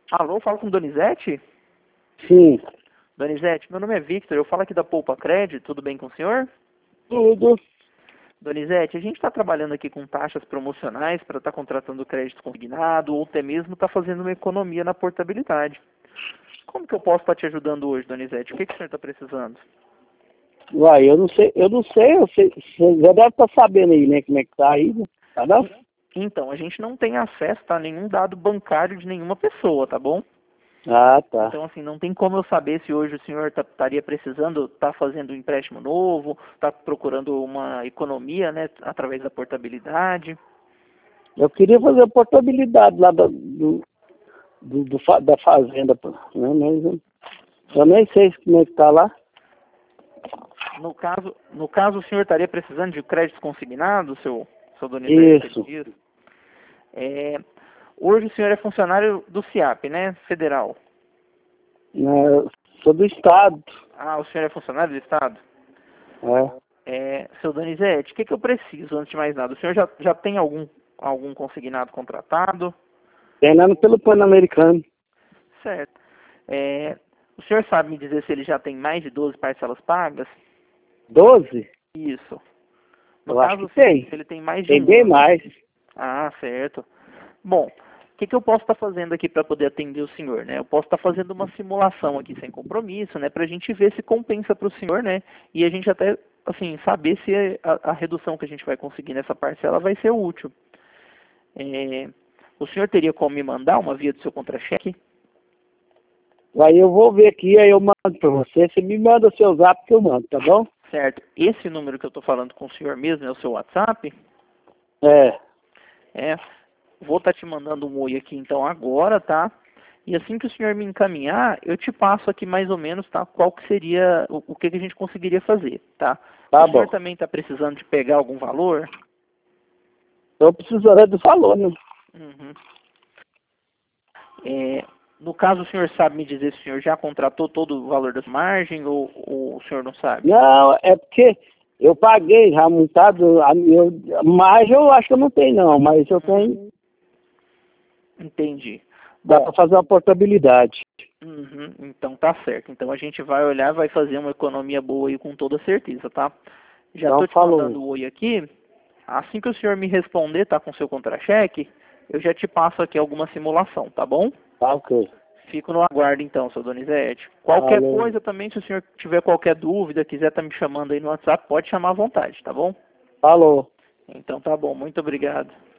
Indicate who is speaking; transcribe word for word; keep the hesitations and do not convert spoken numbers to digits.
Speaker 1: Alô, falo com Donizete?
Speaker 2: Sim,
Speaker 1: Donizete, meu nome é Victor, eu falo aqui da Poupa Crédito, tudo bem com o senhor?
Speaker 2: tudo.
Speaker 1: Donizete, a gente está trabalhando aqui com taxas promocionais para estar contratando crédito consignado ou até mesmo estar fazendo uma economia na portabilidade. Como que eu posso estar te ajudando hoje, Donizete? O que, que o senhor está precisando?
Speaker 2: Uai, eu não sei, eu não sei, eu sei, você já deve estar sabendo aí, né, como é que tá aí, né? Tá não?
Speaker 1: Então, a gente não tem acesso a nenhum dado bancário de nenhuma pessoa, tá bom?
Speaker 2: Ah, tá.
Speaker 1: Então, assim, não tem como eu saber se hoje o senhor estaria precisando, está fazendo um empréstimo novo, está procurando uma economia, né, através da portabilidade.
Speaker 2: Eu queria fazer a portabilidade lá do, do, do- do fa- da fazenda, pô, né, mas eu, eu nem sei como é que tá lá.
Speaker 1: No caso, no caso, o senhor estaria precisando de crédito consignado, seu, seu Donizete?
Speaker 2: Isso.
Speaker 1: Isso. É, hoje o senhor é funcionário do SIAP, né, federal?
Speaker 2: Né, eu sou do estado.
Speaker 1: Ah, o senhor é funcionário do Estado?
Speaker 2: É.
Speaker 1: É, seu Donizete, o que, que eu preciso, antes de mais nada? O senhor já, já tem algum, algum consignado contratado?
Speaker 2: Treinando pelo Pan-Americano.
Speaker 1: Certo. É, o senhor sabe me dizer se ele já tem mais de doze parcelas pagas?
Speaker 2: Doze?
Speaker 1: Isso. No
Speaker 2: Eu acho que
Speaker 1: caso, se
Speaker 2: tem.
Speaker 1: se ele tem mais de
Speaker 2: Tem
Speaker 1: um
Speaker 2: bem
Speaker 1: ano.
Speaker 2: mais.
Speaker 1: Ah, certo. Bom, o que, que eu posso estar fazendo aqui para poder atender o senhor, né? Eu posso estar fazendo uma simulação aqui sem compromisso, né? Para a gente ver se compensa para o senhor, né? E a gente até, assim, saber se a, a redução que a gente vai conseguir nessa parcela vai ser útil. É, o senhor teria como me mandar uma via do seu contra-cheque?
Speaker 2: Aí eu vou ver aqui, aí eu mando pra você. Você me manda o seu zap que eu mando, tá bom?
Speaker 1: Certo. Esse número que eu estou falando com o senhor mesmo é o seu WhatsApp?
Speaker 2: É.
Speaker 1: É. Vou estar te mandando um oi aqui então agora, tá? E assim que o senhor me encaminhar, eu te passo aqui mais ou menos, tá? Qual que seria, o, o que, que a gente conseguiria fazer, tá?
Speaker 2: Tá
Speaker 1: O senhor
Speaker 2: bom.
Speaker 1: também está precisando de pegar algum valor?
Speaker 2: Tô precisando é do valor, né?
Speaker 1: Uhum. É, no caso, o senhor sabe me dizer se o senhor já contratou todo o valor das margens ou, ou o senhor não sabe?
Speaker 2: Não, é porque eu paguei já montado, a- eu, mas eu acho que eu não tenho não, mas eu tenho,
Speaker 1: Entendi.
Speaker 2: dá
Speaker 1: Bom,
Speaker 2: para fazer uma portabilidade.
Speaker 1: uhum, então tá certo. Então a gente vai olhar, vai fazer uma economia boa aí com toda certeza, tá? Já
Speaker 2: Então
Speaker 1: tô te mandando
Speaker 2: falou.
Speaker 1: o oi aqui. Assim que o senhor me responder, tá com seu contra-cheque, eu já te passo aqui alguma simulação, tá bom?
Speaker 2: Tá ok.
Speaker 1: Fico no aguardo então, seu Donizete. Qualquer
Speaker 2: Falou.
Speaker 1: coisa também, se o senhor tiver qualquer dúvida, quiser estar me chamando aí no WhatsApp, pode chamar à vontade, tá bom?
Speaker 2: Falou.
Speaker 1: Então tá bom, muito obrigado.